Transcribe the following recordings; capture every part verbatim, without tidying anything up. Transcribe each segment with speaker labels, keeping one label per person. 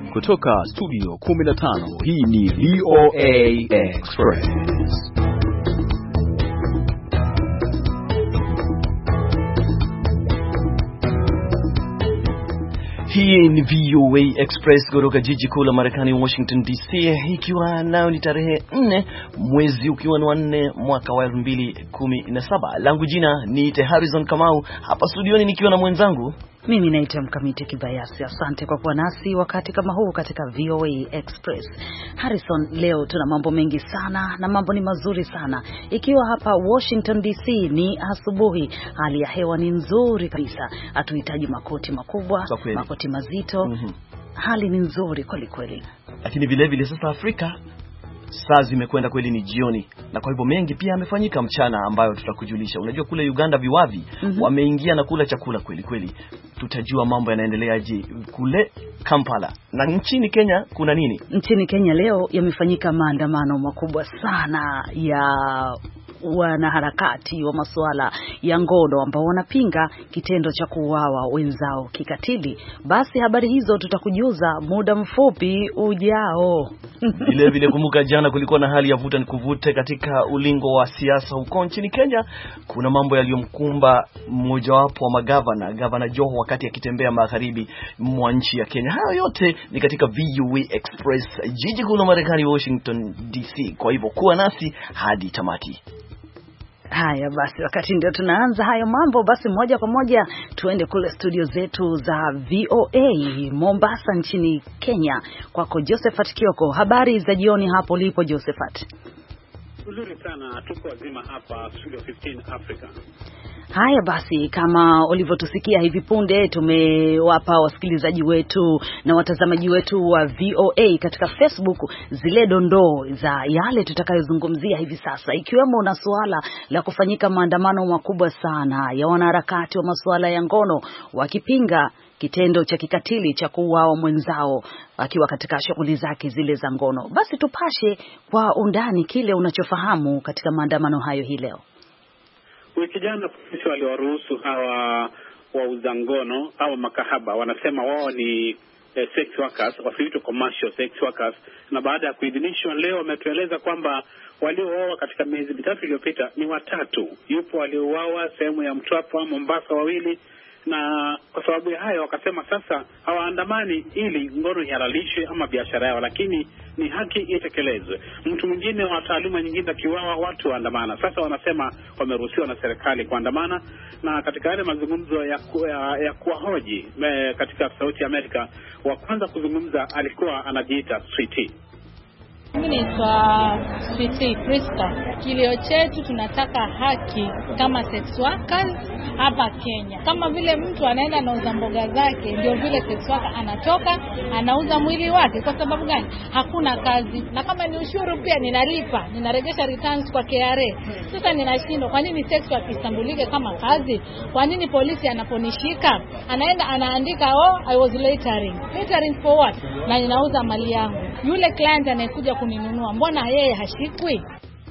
Speaker 1: Kutoka studio kumi na tano, hii ni V O A Express. Hii ni V O A Express kutoka jiji kuu la Marekani, Washington D C, ikiwa nao ni tarehe nne mwezi ukiwa ni wa nne mwaka wa elfu mbili kumi na saba. Langu jina ni Te Harrison Kamau, hapa studioni nikiwa na mwenzangu.
Speaker 2: Mimi naitwa Mkamiti Kibayasi. Asante kwa kuwa nasi wakati kama huu katika V O A Express. Harrison, leo tuna mambo mengi sana na mambo ni mazuri sana. Ikiwa hapa Washington D C ni asubuhi, hali ya hewa ni nzuri kabisa. Hatuhitaji makoti makubwa, makoti mazito. Mm-hmm. Hali ni nzuri kweli kweli.
Speaker 1: Lakini vile vile sasa Afrika saa zimekwenda kweli ni jioni, na kwa hivyo mengi pia yamefanyika mchana ambayo tutakujulisha. Unajua kule Uganda viwavi mm-hmm. wameingia na kula chakula kweli kweli. Tutajua mambo yanaendeleaje kule Kampala. Na nchini Kenya kuna nini?
Speaker 2: Nchini Kenya leo yamefanyika maandamano makubwa sana ya wanaharakati wa masuala ya ngono ambao wanapinga kitendo cha kuuawa wenzao kikatili. Basi habari hizo tutakujuza muda mfupi ujao.
Speaker 1: Vile vile kumbuka jana kulikuwa na hali ya vuta ni kuvute katika ulingo wa siasa huko nchini Kenya. Kuna mambo yaliyomkumba mmoja wapo wa magavana, Gavana Joho, wakati akitembea magharibi mwa nchi ya Kenya. Hayo yote ni katika V O A Express, jiji kuu la Marekani, Washington D C. Kwa hivyo kuwa nasi hadi tamati.
Speaker 2: Haya basi, wakati ndio tunaanza hayo mambo, basi moja kwa moja tuende kule studio zetu za V O A Mombasa nchini Kenya. Kwako Josephat Kioko, habari za jioni hapo lipo Josephat?
Speaker 3: Nzuri sana, tuko wazima hapa Studio kumi na tano Africa.
Speaker 2: Haya basi, kama ulivyotusikia hivi punde, tumewapa wasikilizaji wetu na watazamaji wetu wa V O A katika Facebook zile dondoo za yale tutakayozungumzia hivi sasa, ikiwemo na suala la kufanyika maandamano makubwa sana ya wanaharakati wa masuala ya ngono wakipinga kitendo cha kikatili cha kuuawa mwenzao akiwa katika shughuli zake zile za ngono. Basi tupashe kwa undani kile unachofahamu katika maandamano hayo hii leo.
Speaker 3: Wiki jana polisi waliwaruhusu hawa wauza ngono au makahaba, wanasema wao ni eh, sex workers, wasiitwe commercial sex workers, na baada ya kuidhinishwa leo wametueleza kwamba waliouawa katika miezi mitatu iliyopita ni watatu. Yupo waliouawa sehemu ya Mtwapa, Mombasa wawili, na kwa sababu ya hayo wakasema sasa hawaandamani ili ngono ihalalishwe ama biashara yao, lakini ni haki itekelezwe. Mtu mwingine wa taaluma nyingine akiuawa watu waandamana. Sasa wanasema wameruhusiwa na serikali kuandamana, na katika yale mazungumzo ya, ku, ya, ya kuwahoji katika Sauti ya Amerika, wa kwanza kuzungumza alikuwa anajiita Sweetie.
Speaker 4: Mimi naitwa Sweetie Priska. Kilio chetu tunataka haki kama sex workers hapa Kenya. Kama vile mtu anaenda anauza mboga zake, ndio vile sex worker anatoka anauza mwili wake. Kwa sababu gani? Hakuna kazi. Na kama ni ushuru pia ninalipa, ninaregesha returns kwa K R A. Sasa ninashindwa, kwa nini sex worker istambulike kama kazi? Kwa nini polisi anaponishika anaenda anaandika oh I was laboring. Laboring for what? Na ninauza mali yangu. Yule client anayekuja kuninunua, mbona yeye hashikwi?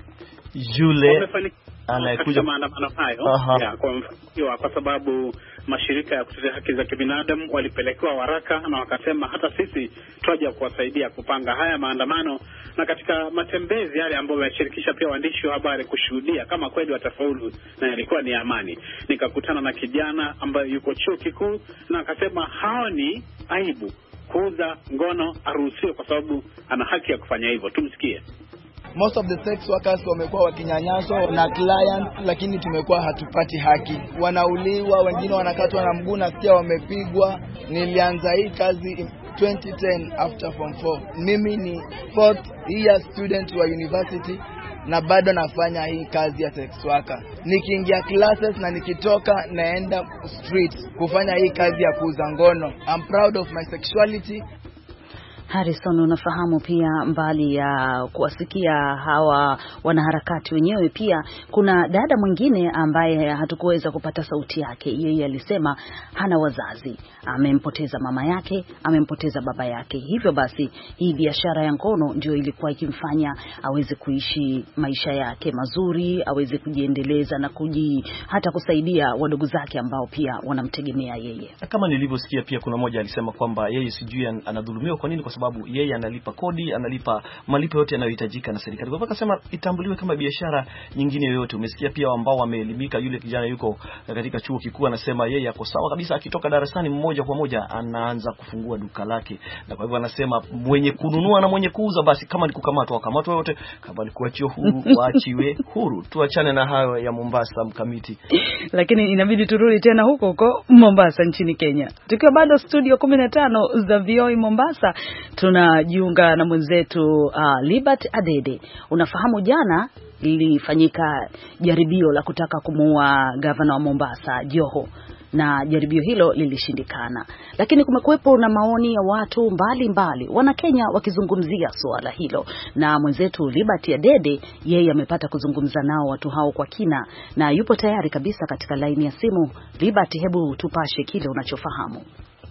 Speaker 3: Yule anayekuja maandamano hayo ya kwa, kwa sababu mashirika ya kutetea haki za kibinadamu walipelekewa waraka na wakasema hata sisi twaje kuwasaidia kupanga haya maandamano, na katika matembezi yale ambayo yashirikisha pia waandishi wa habari kushuhudia kama kweli watafaulu na ilikuwa ni amani. Nikakutana na kijana ambaye yuko chuo kikuu na akasema haoni aibu kuuza ngono, aruhusiwe kwa sababu ana haki ya kufanya hivyo. Tumsikie.
Speaker 5: Most of the sex workers wamekuwa wakinyanyaswa na clients, lakini tumekuwa hatupati haki. Wanauliwa, wengine wanakatwa na mguu na pia wamepigwa. Nilianza hii kazi twenty ten after form four. Mimi ni fourth year student wa university na bado nafanya hii kazi ya sex worker. Nikiingia classes na nikitoka naenda street kufanya hii kazi ya kuuza ngono. I'm proud of my sexuality.
Speaker 2: Harrison, unafahamu pia mbali ya kuwasikia hawa wanaharakati wenyewe, pia kuna dada mwingine ambaye hatukuweza kupata sauti yake. Yeye alisema hana wazazi, amempoteza mama yake, amempoteza baba yake. Hivyo basi hii biashara ya ngono ndio ilikuwa ikimfanya aweze kuishi maisha yake mazuri, aweze kujiendeleza na kuji hata kusaidia wadogo zake ambao pia wanamtegemea yeye.
Speaker 1: Kama nilivyosikia pia kuna mmoja alisema kwamba yeye sijui anadhulumiwa kwa nini, kwa sababu yeye analipa kodi, analipa malipo yote yanayohitajika na serikali. Kwa hivyo akasema itambuliwe kama biashara nyingine yoyote. Umesikia pia ambao wameelimika, yule kijana yuko katika chuo kikuu anasema yeye ako sawa kabisa, akitoka darasani mmoja kwa moja anaanza kufungua duka lake. Na kwa hivyo anasema mwenye kununua na mwenye kuuza basi kama ni kukamatwa wakamatwe wote, kama ni kuachiwa huru waachiwe huru. Tuachane na hayo ya Mombasa Mkamiti.
Speaker 2: Lakini inabidi turudi tena huko huko Mombasa nchini Kenya. Tukiwa bado studio kumi na tano za V O A Mombasa, tunajiunga na mwenzetu uh, Libert Adede. Unafahamu jana lilifanyika jaribio la kutaka kumuua gavana wa Mombasa Joho, na jaribio hilo lilishindikana. Lakini kumekuwepo na maoni ya watu mbali mbali, wana Kenya wakizungumzia swala hilo, na mwenzetu Libert Adede yeye amepata kuzungumza nao watu hao kwa kina na yupo tayari kabisa katika laini ya simu. Libert, hebu tupashe kile unachofahamu.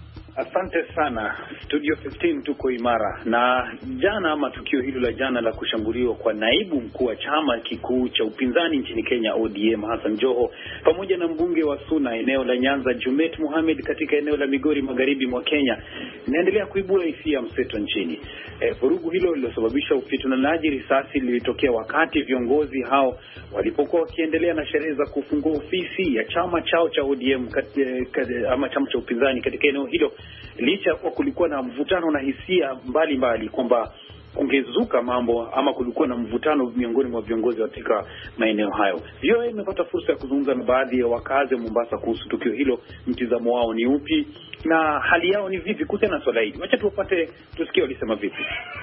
Speaker 3: Asante sana. Studio kumi na tano tuko imara. Na jana ama tukio hilo la jana la kushambuliwa kwa naibu mkuu wa chama kikuu cha upinzani nchini Kenya O D M Hassan Joho pamoja na mbunge wa Suna eneo la Nyanza Jumet Mohamed katika eneo la Migori magharibi mwa Kenya inaendelea kuibua hisia mseto nchini. E, vurugu hilo lilosababisha ufitunanaji risasi lilitokea wakati viongozi hao walipokuwa wakiendelea na sherehe za kufungua ofisi ya chama chao cha O D M kat, kat, ama chama cha upinzani katika eneo hilo, licha kwa kulikuwa na mvutano na hisia mbalimbali kwamba kungezuka mambo ama kulikuwa na mvutano miongoni mwa viongozi katika maeneo hayo. V O A imepata fursa ya kuzungumza na baadhi ya wakazi wa Mombasa kuhusu tukio hilo, mtizamo wao ni upi na hali yao ni vipi kuhusiana na swala hili. Wacha tupate tusikie walisema vipi.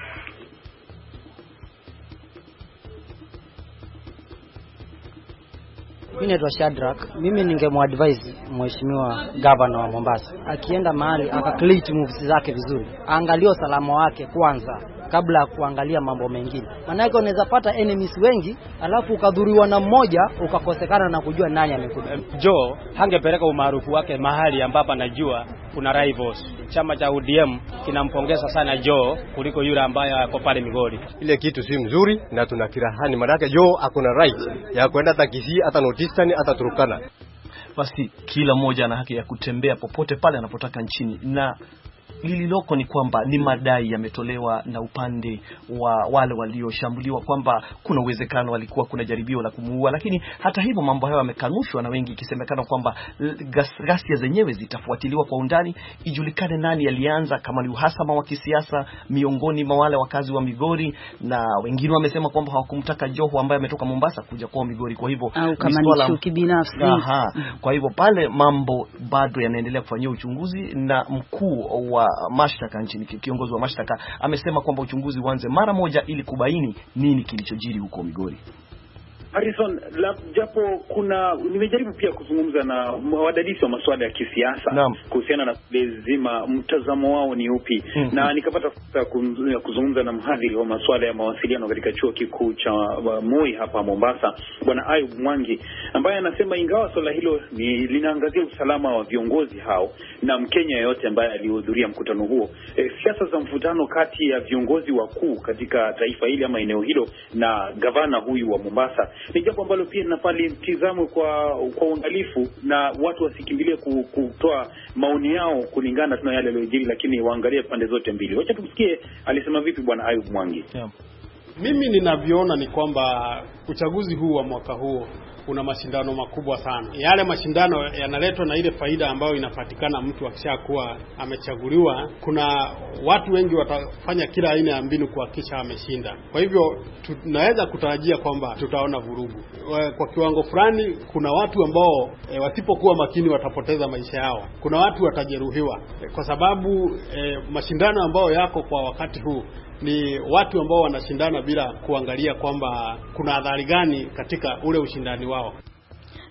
Speaker 6: Mimi naitwa Shadrack. Mimi ningemuadvise mheshimiwa governor wa Mombasa, akienda mahali akacleat moves zake vizuri, angalie usalama wake kwanza kabla ya kuangalia mambo mengine. Maana yake unaweza pata enemies wengi alafu ukadhuriwa na mmoja ukakosekana na kujua nani amekuja.
Speaker 7: Joe hangepeleka umaarufu wake mahali ambapo anajua kuna rivals. Chama cha O D M kinampongeza sana Joe kuliko yule ambaye ako pale Migori.
Speaker 8: Ile kitu si mzuri na tunakirahani, maana yake Joe akona right ya kwenda takisi hata Northeastern hata Turkana.
Speaker 1: Basi kila mmoja ana haki ya kutembea popote pale anapotaka nchini, na lililoko ni kwamba ni madai yametolewa na upande wa wale walioshambuliwa kwamba kuna uwezekano walikuwa kuna jaribio la kumuua. Lakini hata hivyo mambo hayo yamekanushwa na wengi, ikisemekana kwamba ghasia zenyewe zitafuatiliwa kwa undani, ijulikane nani alianza, kama ni uhasama wa kisiasa miongoni mwa wale wakazi wa Migori, na wengine wamesema kwamba hawakumtaka Joho ambaye ametoka Mombasa kuja kwa Migori, kwa hivyo
Speaker 2: au kama ni chuki binafsi.
Speaker 1: Aha. Kwa hivyo pale mambo bado yanaendelea kufanywa uchunguzi, na mkuu wa mashtaka nchini, kiongozi wa mashtaka amesema kwamba uchunguzi uanze mara moja ili kubaini nini kilichojiri huko Migori.
Speaker 3: Harrison, la, japo kuna nimejaribu pia kuzungumza na wadadisi wa masuala ya kisiasa kuhusiana na lazima mtazamo wao ni upi, mm -hmm. na nikapata fursa ya kuzungumza na mhadhiri wa masuala ya mawasiliano katika chuo kikuu cha Moi hapa Mombasa, Bwana Ayub Mwangi, ambaye anasema ingawa swala hilo ni linaangazia usalama wa viongozi hao na Mkenya yote ambaye alihudhuria mkutano huo, e, siasa za mvutano kati ya viongozi wakuu katika taifa hili ama eneo hilo na gavana huyu wa Mombasa ni jambo ambalo pia linafali mtizamo kwa kwa uangalifu, na watu wasikimbilie kutoa maoni yao kulingana na yale yaliyojiri, lakini waangalie pande zote mbili. Wacha tumsikie alisema vipi Bwana Ayub Mwangi.
Speaker 9: Yeah. Mimi ninavyoona ni kwamba uchaguzi huu wa mwaka huu kuna mashindano makubwa sana. Yale mashindano yanaletwa na ile faida ambayo inapatikana mtu akishakuwa amechaguliwa. Kuna watu wengi watafanya kila aina ya mbinu kuhakikisha ameshinda. Kwa hivyo tunaweza kutarajia kwamba tutaona vurugu. Kwa kiwango fulani kuna watu ambao e, wasipokuwa makini watapoteza maisha yao. Kuna watu watajeruhiwa e, kwa sababu e, mashindano ambayo yako kwa wakati huu ni watu ambao wanashindana bila kuangalia kwamba kuna adhari gani katika ule ushindani wao.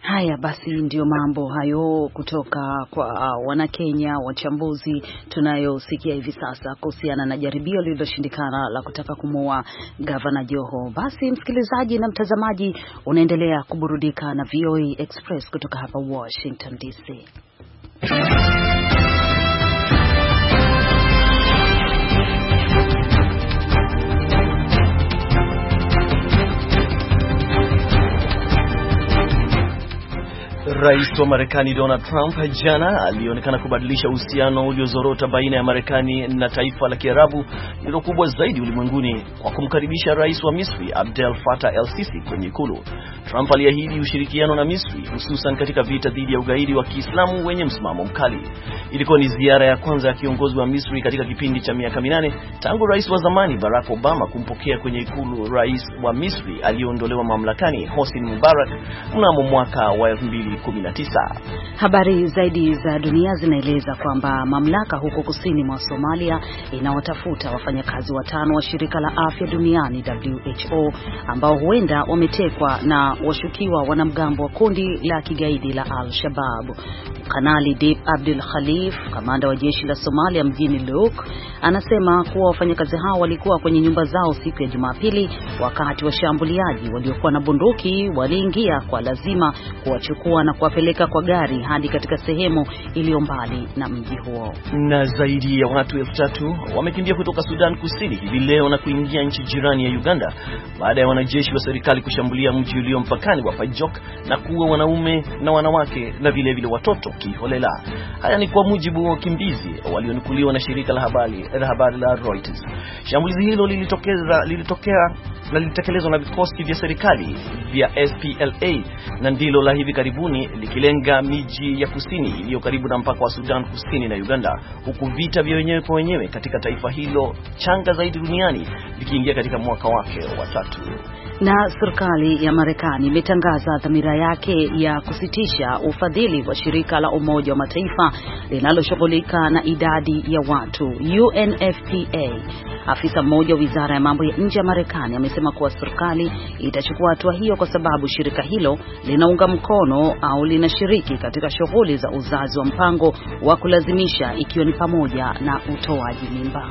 Speaker 2: Haya basi, ndio mambo hayo kutoka kwa uh, Wanakenya wachambuzi tunayosikia hivi sasa kuhusiana na jaribio lililoshindikana la kutaka kumuua Gavana Joho. Basi msikilizaji na mtazamaji, unaendelea kuburudika na V O A Express kutoka hapa Washington D C.
Speaker 1: Rais wa Marekani Donald Trump jana alionekana kubadilisha uhusiano uliozorota baina ya Marekani na taifa la Kiarabu hilo kubwa zaidi ulimwenguni kwa kumkaribisha rais wa Misri Abdel Fattah el-Sisi kwenye ikulu. Trump aliahidi ushirikiano na Misri hususan katika vita dhidi ya ugaidi wa Kiislamu wenye msimamo mkali. Ilikuwa ni ziara ya kwanza ya kiongozi wa Misri katika kipindi cha miaka minane tangu rais wa zamani Barack Obama kumpokea kwenye ikulu rais wa Misri aliyeondolewa mamlakani Hosni Mubarak mnamo mwaka wa elfu mbili kumi na tisa.
Speaker 2: Habari zaidi za dunia zinaeleza kwamba mamlaka huko kusini mwa Somalia inawatafuta wafanyakazi watano wa shirika la afya duniani W H O ambao huenda wametekwa na washukiwa wanamgambo wa kundi la kigaidi la Al-Shabaab. Kanali Deep Abdul Khalif, kamanda wa jeshi la Somalia mjini Luuk, anasema kuwa wafanyakazi hao walikuwa kwenye nyumba zao siku ya Jumapili wakati washambuliaji waliokuwa na bunduki waliingia kwa lazima kuwachukua na kuwapeleka kwa gari hadi katika sehemu iliyo mbali na mji huo.
Speaker 1: Na zaidi ya watu elfu tatu wamekimbia kutoka Sudan Kusini hivi leo na kuingia nchi jirani ya Uganda baada ya wanajeshi wa serikali kushambulia mji ulio mpakani wa Pajok na kuua wanaume na wanawake na vile vile watoto kiholela. Haya ni kwa mujibu wa wakimbizi walionukuliwa na shirika la habari la habari la Reuters. Shambulizi hilo lilitokeza lilitokea na lilitekelezwa na vikosi vya serikali vya S P L A na ndilo la hivi karibuni likilenga miji ya kusini iliyo karibu na mpaka wa Sudan Kusini na Uganda, huku vita vya wenyewe kwa wenyewe katika taifa hilo changa zaidi duniani likiingia katika mwaka wake wa tatu.
Speaker 2: Na serikali ya Marekani imetangaza dhamira yake ya kusitisha ufadhili wa shirika la Umoja wa Mataifa linaloshughulika na idadi ya watu U N F P A. Afisa mmoja wa Wizara ya Mambo ya Nje ya Marekani amesema kuwa serikali itachukua hatua hiyo kwa sababu shirika hilo linaunga mkono au linashiriki katika shughuli za uzazi wa mpango wa kulazimisha, ikiwa ni pamoja na utoaji mimba.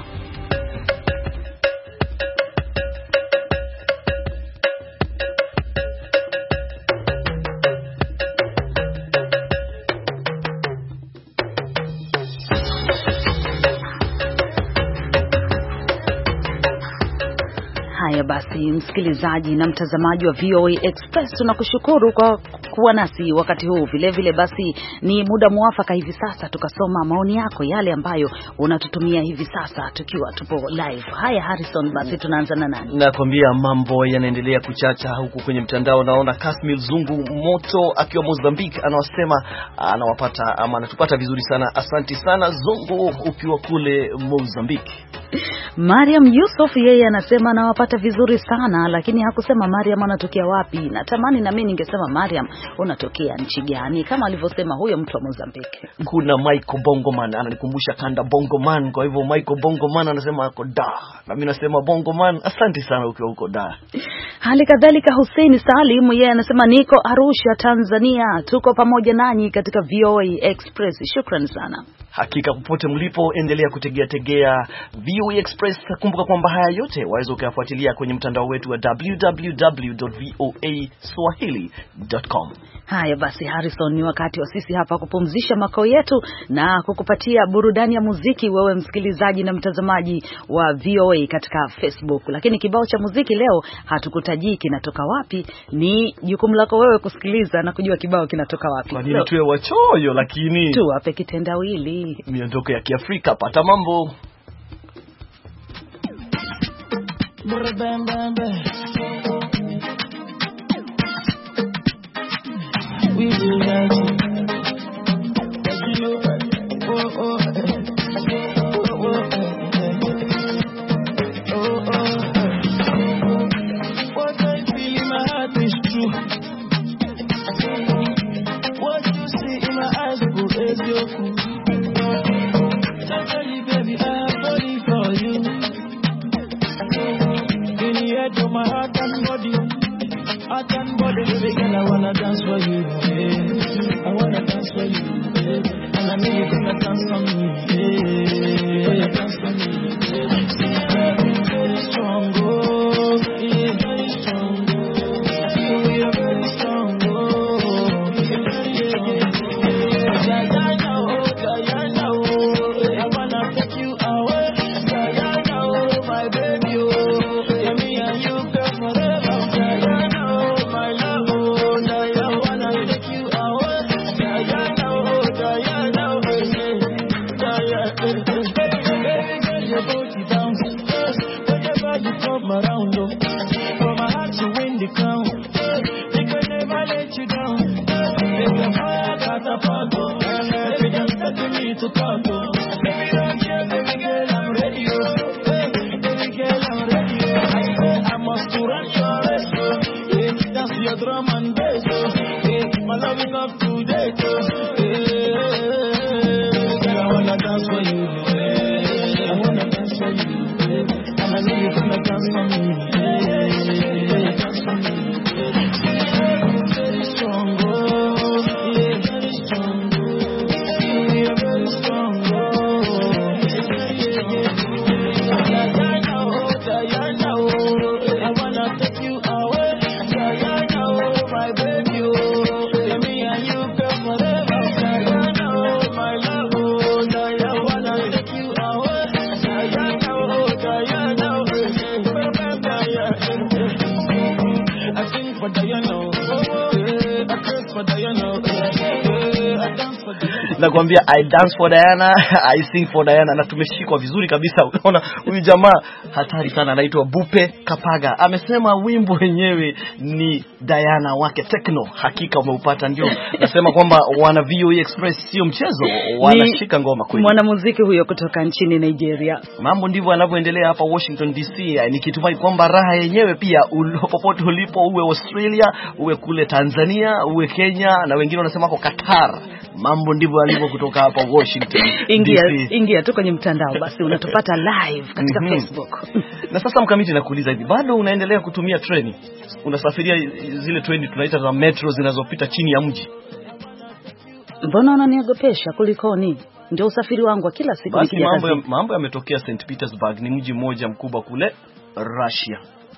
Speaker 2: Haya basi, msikilizaji na mtazamaji wa V O A Express, tunakushukuru kwa kuwa nasi wakati huu. Vile vile basi ni muda mwafaka hivi sasa tukasoma maoni yako, yale ambayo unatutumia hivi sasa tukiwa tupo live. Haya Harrison, basi tunaanza na nani?
Speaker 1: Nakwambia mambo yanaendelea kuchacha huku kwenye mtandao. Naona Kasmil Zungu Moto akiwa Mozambique anawasema anawapata ama anatupata vizuri sana. Asante sana Zungu ukiwa kule Mozambique.
Speaker 2: Mariam Yusuf yeye anasema anawapata vizuri sana, lakini hakusema Mariam anatokea wapi. Natamani na mimi ningesema Mariam unatokea nchi gani kama alivyosema huyo mtu wa Mozambique.
Speaker 1: Kuna Michael Bongoman ananikumbusha kanda Bongoman, kwa hivyo Michael Bongoman anasema ako da, na mimi nasema Bongoman. Asante sana ukiwa huko da.
Speaker 2: Hali kadhalika Hussein Salim yeye anasema niko Arusha Tanzania, tuko pamoja nanyi katika V O A Express. Shukrani sana.
Speaker 1: Hakika popote mlipo endelea kutegea tegea V O A Express. Kumbuka kwamba haya yote waweza kuyafuatilia kwenye mtandao wetu wa w w w dot voa swahili dot com.
Speaker 2: Haya basi Harrison, ni wakati wa sisi hapa kupumzisha makao yetu na kukupatia burudani ya muziki wewe msikilizaji na mtazamaji wa V O A katika Facebook. Lakini kibao cha muziki leo hatukutajii kinatoka wapi, ni jukumu lako wewe kusikiliza na kujua kibao kinatoka wapi.
Speaker 1: Kwa nini tuwe wachoyo, lakini
Speaker 2: tu wape kitendawili.
Speaker 1: Miondoko ya Kiafrika, pata mambo.
Speaker 10: We do that. Oh, oh, oh, oh, oh. What I feel in my heart is true. What you see in my eyes is your cool. Totally, baby, I'm ready for you. In the edge of my heart and body, heart and body, baby girl, I wanna dance for you. Yeah. know you're gonna dance for me. Yeah, dance for me. Very strong, oh, yeah, very strong, oh, we are very strong, oh, yeah, yeah, Diana, oh, Diana, oh, I wanna take you away, Diana, oh, my baby, oh, yeah, me and you girl forever, Diana, oh, my love, oh, Diana, I wanna take you away, Diana, oh, Diana, oh, yeah, Diana, baby, girl, your body bounce. Whenever you come around, oh, from my heart to win the crown, they can never let you down. There's a fire catapult, oh, baby, just talk to me to talk, oh. Baby, don't care, baby girl, I'm ready, oh. Baby girl, I'm ready, oh. I say I must to run your race, oh. Yeah, that's your drum and bass, oh. Yeah, my love is up to date, oh. Yeah, girl, I wanna dance for you, yeah. I wanna dance for you. I know you're gonna dance for me, yeah, dance for me. Very strong, oh, yeah, very strong, oh, yeah, very strong, oh, yeah, yeah, Diana, oh, Diana, oh, I wanna take you away, Diana, oh, my baby, oh, yeah, me and you girl forever, Diana, oh, my love, oh, Diana, I wanna take you away, Diana, oh, Diana. I sing for Diana, I dance for Diana, I dance for Diana.
Speaker 1: Nakwambia I dance for Diana, I sing for Diana, na tumeshikwa vizuri kabisa. Unaona huyu jamaa hatari sana, anaitwa Bupe Kapaga. Amesema wimbo wenyewe ni Diana wake Tekno. Hakika umeupata, ndio nasema kwamba wana V O E Express sio mchezo, wanashika ngoma kweli.
Speaker 2: Mwanamuziki huyo kutoka nchini Nigeria.
Speaker 1: Mambo ndivyo yanavyoendelea hapa Washington D C. Nikitumai kwamba raha yenyewe pia popote ulipo, uwe Australia, uwe kule Tanzania, uwe Kenya, na wengine wanasema kwa Qatar. Mambo ndivyo yalivyo kutoka hapa Washington.
Speaker 2: Ingia ingia tu kwenye mtandao basi unatupata live katika mm -hmm. Facebook.
Speaker 1: Na sasa Mkamiti, nakuuliza hivi, bado unaendelea kutumia treni? Unasafiria zile treni tunaita za metro zinazopita chini ya mji?
Speaker 2: Mbona unaniogopesha? Kulikoni? Ndio usafiri wangu kila siku
Speaker 1: nikija kazi. Mambo mambo yametokea Saint Petersburg, ni mji mmoja mkubwa kule Russia.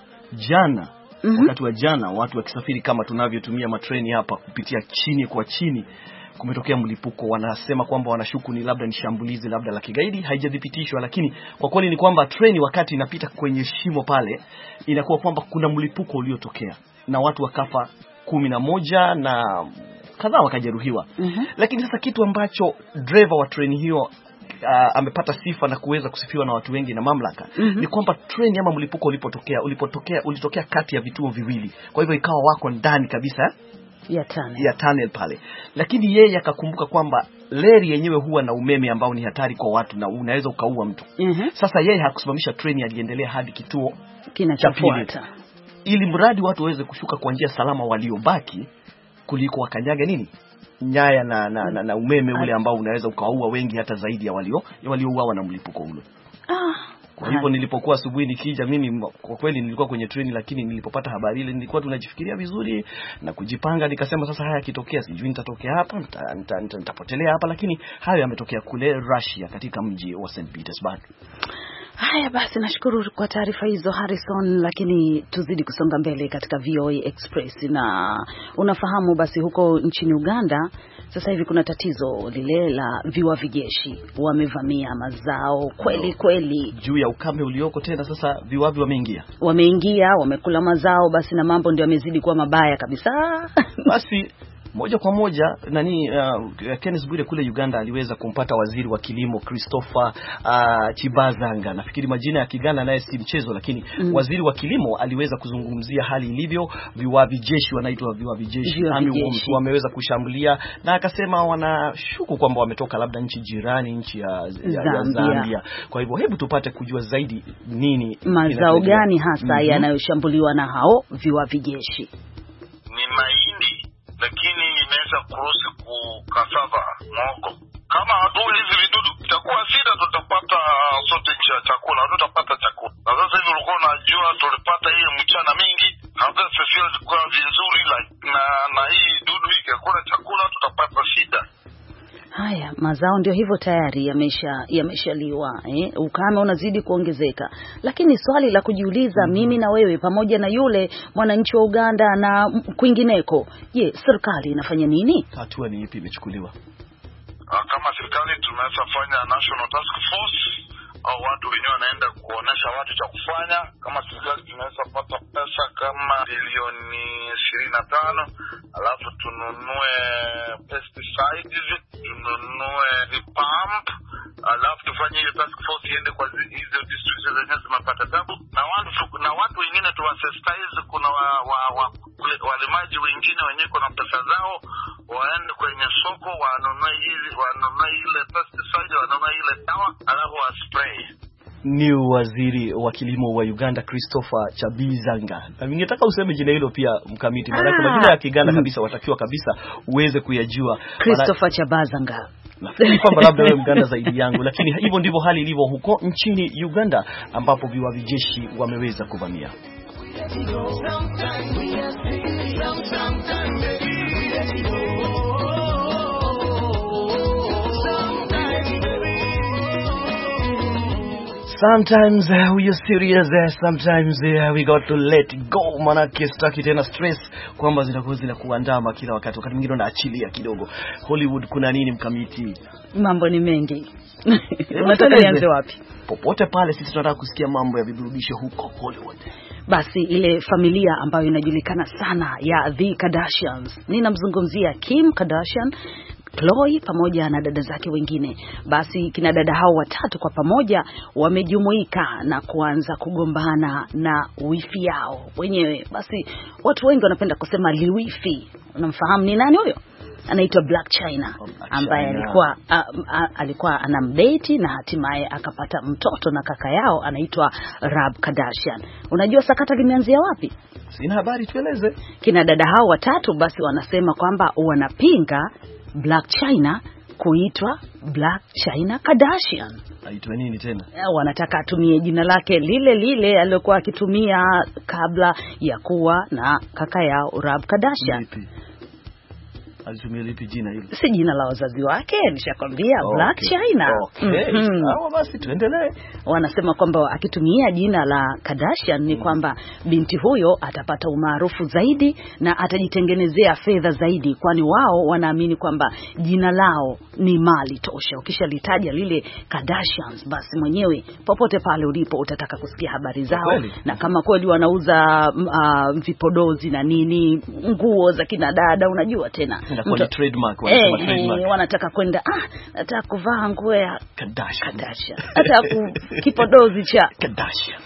Speaker 1: Jana mm -hmm. wakati wa jana watu wakisafiri kama tunavyotumia matreni hapa kupitia chini kwa chini, kumetokea mlipuko. Wanasema kwamba wanashuku ni labda ni shambulizi labda la kigaidi, haijadhibitishwa, lakini kwa kweli ni kwamba treni wakati inapita kwenye shimo pale inakuwa kwamba kuna mlipuko uliotokea na watu wakafa kumi na moja na kadhaa wakajeruhiwa. Mm -hmm. Lakini sasa kitu ambacho driver wa treni hiyo uh, amepata sifa na kuweza kusifiwa na watu wengi na mamlaka mm -hmm. ni kwamba treni ama mlipuko ulipotokea ulipotokea ulitokea kati ya vituo viwili, kwa hivyo ikawa wako ndani kabisa
Speaker 2: ya tunnel
Speaker 1: ya tunnel pale. Lakini yeye akakumbuka kwamba leri yenyewe huwa na umeme ambao ni hatari kwa watu na unaweza ukaua mtu. Mm -hmm. Sasa yeye hakusimamisha treni, aliendelea hadi kituo
Speaker 2: kinachofuata
Speaker 1: ili mradi watu waweze kushuka kwa njia salama waliobaki, kuliko wakanyaga nini nyaya na, na, na, na umeme ule ambao unaweza ukaua wengi hata zaidi ya walio waliouawa na mlipuko ule. Ah, kwa hivyo nilipokuwa asubuhi nikija mimi kwa kweli nilikuwa kwenye treni, lakini nilipopata habari ile nilikuwa tunajifikiria vizuri na kujipanga, nikasema sasa haya kitokea sijui nitatokea hapa nitapotelea nita, nita, nita hapa, lakini hayo yametokea kule Russia katika mji wa Saint Petersburg.
Speaker 2: Haya basi, nashukuru kwa taarifa hizo Harrison, lakini tuzidi kusonga mbele katika V O A Express. Na unafahamu basi huko nchini Uganda sasa hivi kuna tatizo lile la viwavi jeshi, wamevamia mazao kweli kweli
Speaker 1: juu ya ukame ulioko. Tena sasa viwavi wameingia
Speaker 2: wameingia wamekula mazao, basi na mambo ndio yamezidi kuwa mabaya kabisa.
Speaker 1: Basi moja kwa moja nani uh, Kenneth Bwire kule Uganda aliweza kumpata waziri wa kilimo Christopher uh, Chibazanga. Nafikiri majina ya Kiganda naye si mchezo, lakini mm. waziri wa kilimo aliweza kuzungumzia hali ilivyo. Viwavi jeshi wanaitwa viwavi jeshi wameweza kushambulia, na akasema wanashuku kwamba wametoka labda nchi jirani, nchi ya, ya, Zambia. ya Zambia. Kwa hivyo hebu tupate kujua zaidi nini
Speaker 2: mazao gani hasa mm -hmm. yanayoshambuliwa na hao viwavi jeshi.
Speaker 11: Ni mahindi, lakini imeweza kurusi kukasava mwoko. Kama hatuwe hizi vidudu itakuwa shida, tutapata sote cha chakula, tutapata chakula. Na sasa hivi ulikuwa unajua tulipata hii mchana mingi, hata sisi zilikuwa vizuri, like, na na hii dudu ikakula chakula tutapata shida.
Speaker 2: Haya, mazao ndio hivyo tayari yamesha yameshaliwa, eh? Ukame unazidi kuongezeka. Lakini swali la kujiuliza, mm-hmm. mimi na wewe pamoja na yule mwananchi wa Uganda na kwingineko, je, serikali inafanya nini?
Speaker 1: Hatua ni ipi imechukuliwa?
Speaker 11: Kama serikali tumeweza fanya national task force au watu wenyewe wanaenda kuonesha watu cha kufanya. Kama serikali tunaweza pata pesa kama bilioni ishirini na tano, alafu tununue pesticides, tununue pump, alafu tufanye hiyo task force iende kwa hizo districts zenye zimepata tabu, na watu na watu wengine tuwasensitize. Kuna wa, wa, wa, walimaji wengine wenyewe kuna pesa zao, waende kwenye soko wanunue hizi wanunue ile pesticide, wanunue ile dawa, alafu wa spray.
Speaker 1: Ni waziri wa kilimo wa Uganda Christopher Chabizanga. Na ningetaka useme jina hilo pia mkamiti, maana ah. majina ya Kiganda kabisa watakiwa kabisa uweze kuyajua.
Speaker 2: Christopher Chabazanga.
Speaker 1: Nafikiri kwamba labda wewe Mganda zaidi yangu, lakini hivyo ndivyo hali ilivyo huko nchini Uganda ambapo viwavi jeshi wameweza kuvamia. Sometimes uh, we are serious, uh, sometimes uh, we got to let go. Manake staki tena stress kwamba zinakuwa zinakuandama kila wakati. Wakati mwingine unaachilia kidogo. Hollywood kuna nini mkamiti?
Speaker 2: Mambo ni mengi. Unataka nianze wapi?
Speaker 1: Popote pale sisi tunataka kusikia mambo ya viburudisho huko Hollywood.
Speaker 2: Basi ile familia ambayo inajulikana sana ya The Kardashians. Ninamzungumzia Kim Kardashian, Khloe pamoja na dada zake wengine. Basi kina dada hao watatu kwa pamoja wamejumuika na kuanza kugombana na wifi yao wenyewe. Basi watu wengi wanapenda kusema liwifi. Unamfahamu ni nani huyo? Anaitwa Black China, ambaye alikuwa a, a, alikuwa anamdate na hatimaye akapata mtoto na kaka yao anaitwa Rob Kardashian. Unajua sakata limeanzia wapi?
Speaker 1: Sina habari, tueleze.
Speaker 2: Kina dada hao watatu basi wanasema kwamba wanapinga Black China kuitwa Black China Kardashian.
Speaker 1: Aitwa nini tena?
Speaker 2: Wanataka atumie jina lake lile lile alilokuwa akitumia kabla ya kuwa na kaka yao Rob Kardashian.
Speaker 1: Lipi? Alitumia lipi jina hilo?
Speaker 2: Si jina la wazazi wake, nishakwambia, okay. Black China.
Speaker 1: Okay. Mm-hmm. Sawa basi tuendelee.
Speaker 2: Wanasema kwamba akitumia jina la Kardashian ni kwamba binti huyo atapata umaarufu zaidi na atajitengenezea fedha zaidi, kwani wao wanaamini kwamba jina lao ni mali tosha. Ukishalitaja lile Kardashians basi mwenyewe popote pale ulipo utataka kusikia habari zao. Kweli? Na kama kweli wanauza uh, vipodozi na nini, nguo za kina dada, unajua tena
Speaker 1: Mto, trademark, wanasema
Speaker 2: eh,
Speaker 1: trademark.
Speaker 2: Eh, wanataka kwenda ah nataka kuvaa nguo ya
Speaker 1: Kardashian.
Speaker 2: Kardashian. Hata kipodozi cha
Speaker 1: Kardashian.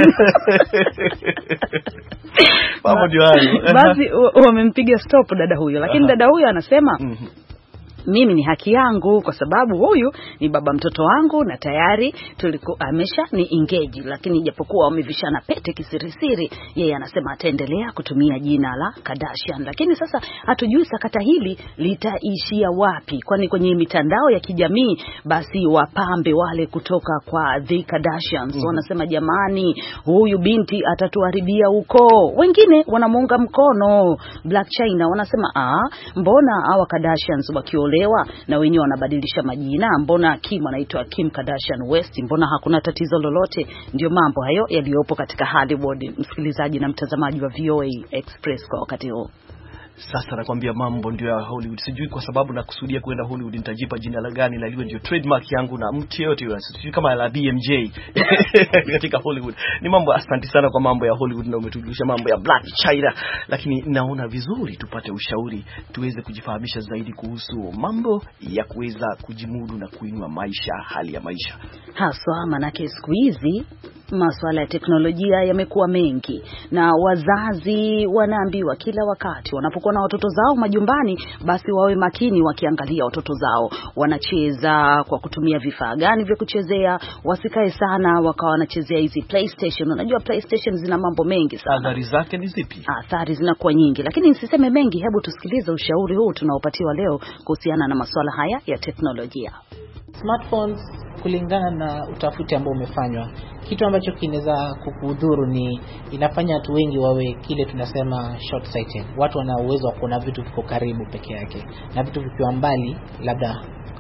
Speaker 1: Mama ndio hayo.
Speaker 2: Basi wamempiga stop dada huyo, lakini dada huyo anasema mm-hmm. mimi ni haki yangu kwa sababu huyu ni baba mtoto wangu na tayari tulikuwa amesha ni engage, lakini japokuwa wamevishana pete kisirisiri, yeye anasema ataendelea kutumia jina la Kardashian. Lakini sasa hatujui sakata hili litaishia wapi, kwani kwenye mitandao ya kijamii basi wapambe wale kutoka kwa The Kardashians mm. wanasema jamani, huyu binti atatuharibia huko. Wengine wanamuunga mkono Black China, wanasema ah mbona hawa Kardashians wakio lewa na wenyewe wanabadilisha majina, mbona Kim anaitwa Kim Kardashian West, mbona hakuna tatizo lolote? Ndio mambo hayo yaliyopo katika Hollywood, msikilizaji na mtazamaji wa V O A Express kwa wakati huu.
Speaker 1: Sasa nakwambia mambo ndio ya Hollywood. Sijui kwa sababu nakusudia kwenda Hollywood nitajipa jina la gani la liwe ndio trademark yangu na mtu yote yule. Sijui kama la B M J katika Hollywood. Ni mambo, asante sana kwa mambo ya Hollywood na umetujulisha mambo ya Black China, lakini naona vizuri tupate ushauri tuweze kujifahamisha zaidi kuhusu mambo ya kuweza kujimudu na kuinua maisha, hali ya maisha.
Speaker 2: Haswa manake siku hizi masuala ya teknolojia yamekuwa mengi na wazazi wanaambiwa kila wakati wanapokuwa na watoto zao majumbani basi wawe makini wakiangalia watoto zao wanacheza kwa kutumia vifaa gani vya kuchezea, wasikae sana wakawa wanachezea hizi PlayStation. Unajua PlayStation zina mambo mengi sana.
Speaker 1: Athari zake ni zipi?
Speaker 2: Athari zinakuwa nyingi, lakini nisiseme mengi, hebu tusikilize ushauri huu tunaopatiwa leo kuhusiana na masuala haya ya teknolojia.
Speaker 12: Smartphones, kulingana na utafiti ambao umefanywa, kitu ambacho kinaweza kukudhuru ni inafanya watu wengi wawe kile tunasema short sighted. Watu wana uwezo wa kuona vitu viko karibu peke yake, na vitu vikiwa mbali labda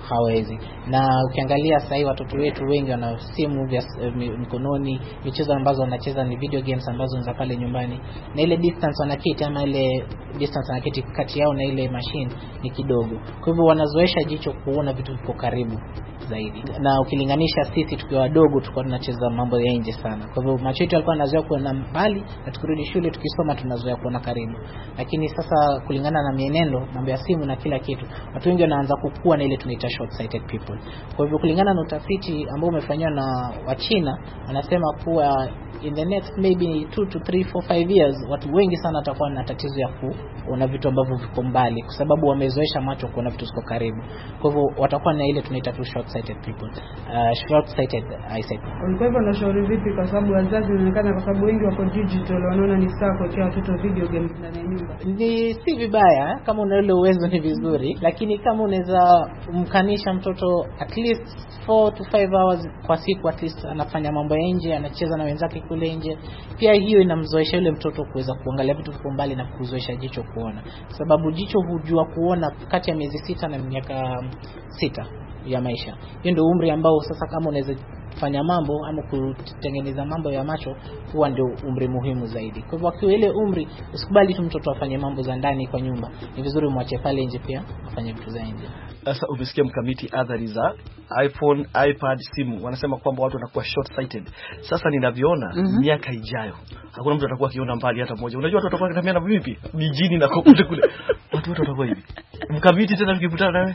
Speaker 12: hawezi. Na ukiangalia sasa hivi watoto wetu wengi wana simu vya mkononi, michezo ambazo wanacheza ni video games ambazo ni za pale nyumbani, na ile distance wanaketi ama ile distance wanaketi kati yao na ile machine ni kidogo. Kwa hivyo wanazoesha jicho kuona vitu viko karibu zaidi. Na ukilinganisha sisi tukiwa wadogo tulikuwa tunacheza mambo ya nje sana. Kwa hivyo macho yetu yalikuwa yanazoea kuona mbali, na tukirudi shule tukisoma tunazoea kuona karibu. Lakini sasa kulingana na mienendo, mambo ya simu na kila kitu, watu wengi wanaanza kukua na ile tunaita short sighted people. Kwa hivyo kulingana na utafiti ambao umefanywa na Wachina, wanasema kuwa in the next maybe two to three four five years watu wengi sana watakuwa na tatizo ya kuona vitu ambavyo viko mbali, kwa sababu wamezoesha macho kuona vitu viko karibu. Kwa hivyo watakuwa na ile tunaita tu short sighted people, uh, short sighted eyesight.
Speaker 13: Kwa hivyo nashauri vipi, kwa sababu wazazi wanaonekana, kwa sababu wengi wako digital, wanaona ni sawa kuwekea watoto video games ndani ya nyumba.
Speaker 12: Ni si vibaya kama una ile uwezo, ni vizuri, lakini kama unaweza umkanisha mtoto at least four to five hours kwa siku, at least anafanya mambo ya nje, anacheza na wenzake kule nje, pia hiyo inamzoesha yule mtoto kuweza kuangalia vitu viko mbali na kuzoesha jicho kuona, sababu jicho hujua kuona kati ya miezi sita na miaka sita ya maisha. Hiyo ndio umri ambao sasa kama unaweza fanya mambo ama kutengeneza mambo ya macho, huwa ndio umri muhimu zaidi. Kwa hivyo akiwa ile umri, usikubali tu mtoto afanye mambo za ndani kwa nyumba, ni vizuri mwache pale nje pia afanye vitu za nje.
Speaker 1: Sasa umesikia mkamiti athari za iPhone, iPad, simu. Wanasema kwamba watu wanakuwa short sighted. Sasa ninavyoona mm -hmm. miaka ijayo hakuna mtu atakuwa akiona mbali hata mmoja. Unajua watu watakuwa wanatembea na vipi? Mijini na kokote kule. Watu wote watakuwa hivi. Mkamiti tena ukikutana nawe.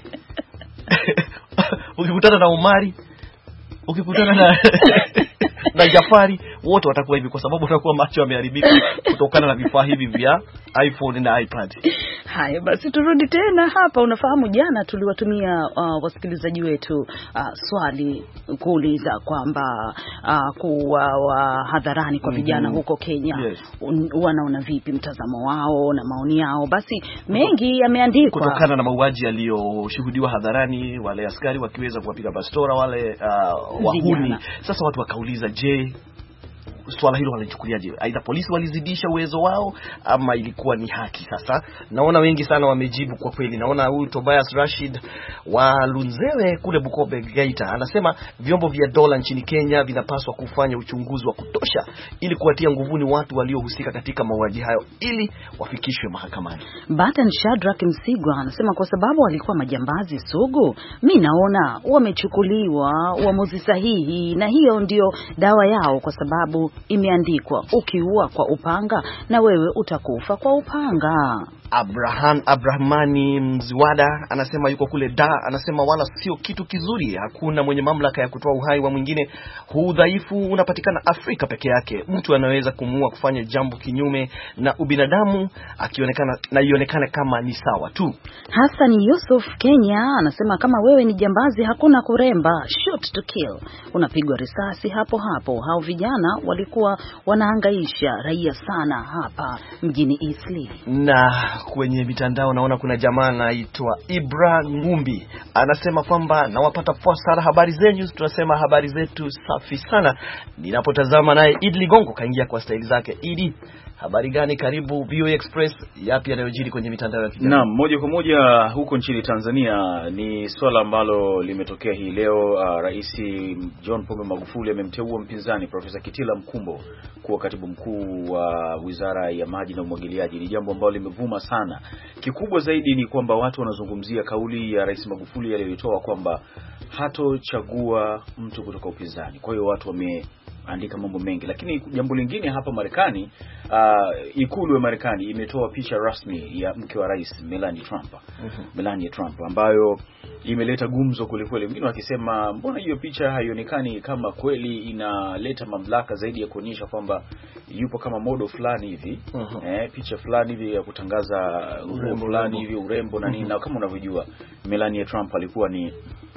Speaker 1: Ukikutana na Umari, ukikutana na na Jafari, wote watakuwa hivi, kwa sababu watakuwa macho yameharibika kutokana na vifaa hivi vya iPhone na iPad.
Speaker 2: Haya basi turudi tena hapa. Unafahamu jana tuliwatumia uh, wasikilizaji wetu uh, swali kuuliza kwamba uh, kuwa uh, hadharani kwa vijana mm-hmm. huko Kenya, yes. un, wanaona vipi mtazamo wao na maoni yao. Basi mengi yameandikwa
Speaker 1: kutokana na mauaji yaliyoshuhudiwa hadharani, wale askari wakiweza kuwapiga bastora wale uh, wahuni. Sasa watu wakauliza, je, swala hilo walichukuliaje? Aidha polisi walizidisha uwezo wao ama ilikuwa ni haki? Sasa naona wengi sana wamejibu kwa kweli. Naona huyu Tobias Rashid wa Lunzewe kule Bukobe Geita anasema vyombo vya dola nchini Kenya vinapaswa kufanya uchunguzi wa kutosha ili kuwatia nguvuni watu waliohusika katika mauaji hayo ili wafikishwe mahakamani.
Speaker 2: Batan Shadrack Msigwa anasema kwa sababu walikuwa majambazi sugu, mimi naona wamechukuliwa uamuzi sahihi, na hiyo ndio dawa yao, kwa sababu imeandikwa ukiua kwa upanga na wewe utakufa kwa upanga.
Speaker 1: Abraham Abrahmani Mziwada anasema yuko kule Da, anasema wala sio kitu kizuri, hakuna mwenye mamlaka ya kutoa uhai wa mwingine. Huu dhaifu unapatikana Afrika peke yake. Mtu anaweza kumua kufanya jambo kinyume na ubinadamu akionekana na ionekane kama ni sawa tu.
Speaker 2: Hassan Yusuf Kenya anasema kama wewe ni jambazi hakuna kuremba, shoot to kill, unapigwa risasi hapo hapo. Hao vijana walikuwa wanahangaisha raia sana hapa mjini Eastleigh.
Speaker 1: Na kwenye mitandao naona kuna jamaa anaitwa Ibra Ngumbi anasema kwamba nawapata poa sana habari zenyu, tunasema habari zetu safi sana. Ninapotazama naye Idli Gongo kaingia kwa staili zake. Idi, habari gani? Karibu V O A Express. Yapi yanayojiri kwenye mitandao ya kijamii?
Speaker 14: Naam, moja kwa moja huko nchini Tanzania ni swala ambalo limetokea hii leo. Uh, Rais John Pombe Magufuli amemteua mpinzani Profesa Kitila Mkumbo kuwa katibu mkuu wa uh, Wizara ya Maji na Umwagiliaji. Ni jambo ambalo limevuma sana. Kikubwa zaidi ni kwamba watu wanazungumzia kauli ya Rais Magufuli aliyoitoa kwamba hatochagua mtu kutoka upinzani. Kwa hiyo watu wame andika mambo mengi, lakini jambo lingine hapa Marekani, uh, ikulu ya Marekani imetoa picha rasmi ya mke wa rais Melania Trump, uh-huh. Melania Trump ambayo imeleta gumzo kulikweli. Wengine wakisema mbona hiyo picha haionekani kama kweli inaleta mamlaka zaidi ya kuonyesha kwamba yupo kama model fulani hivi, uh-huh. eh, picha fulani hivi ya kutangaza urembo fulani hivi, urembo na nini, uh-huh. na kama unavyojua Melania Trump alikuwa ni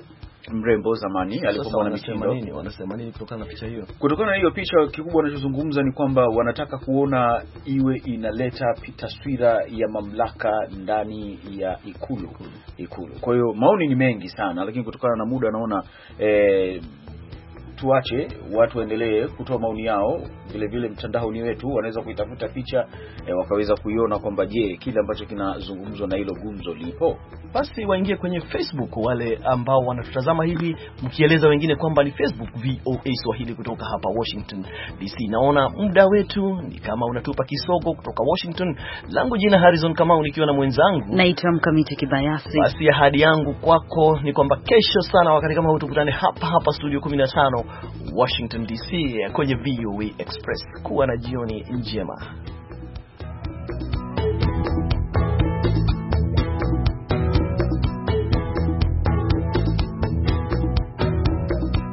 Speaker 14: mrembo zamani alipokuwa na mitindo.
Speaker 1: Nini wanasema nini kutokana na picha hiyo?
Speaker 14: Kutokana na hiyo picha, kikubwa wanachozungumza ni kwamba wanataka kuona iwe inaleta taswira ya mamlaka ndani ya ikulu ikulu. Kwa hiyo maoni ni mengi sana, lakini kutokana na muda naona eh, tuache watu waendelee kutoa maoni yao. Vile vile mtandao ni wetu, wanaweza kuitafuta picha e, wakaweza kuiona kwamba je, kile ambacho kinazungumzwa na hilo gumzo lipo.
Speaker 1: Basi waingie kwenye Facebook wale ambao wanatutazama hivi, mkieleza wengine kwamba ni Facebook V O A Swahili kutoka hapa Washington D C. Naona muda wetu ni kama unatupa kisogo kutoka Washington. Langu jina Harrison Kamau, nikiwa na mwenzangu
Speaker 2: naitwa Mkamiti Kibayasi.
Speaker 1: Basi ahadi yangu kwako ni kwamba kesho sana wakati kama huu tukutane hapa hapa studio kumi na tano Washington D C kwenye V O A Express. Kuwa na jioni njema.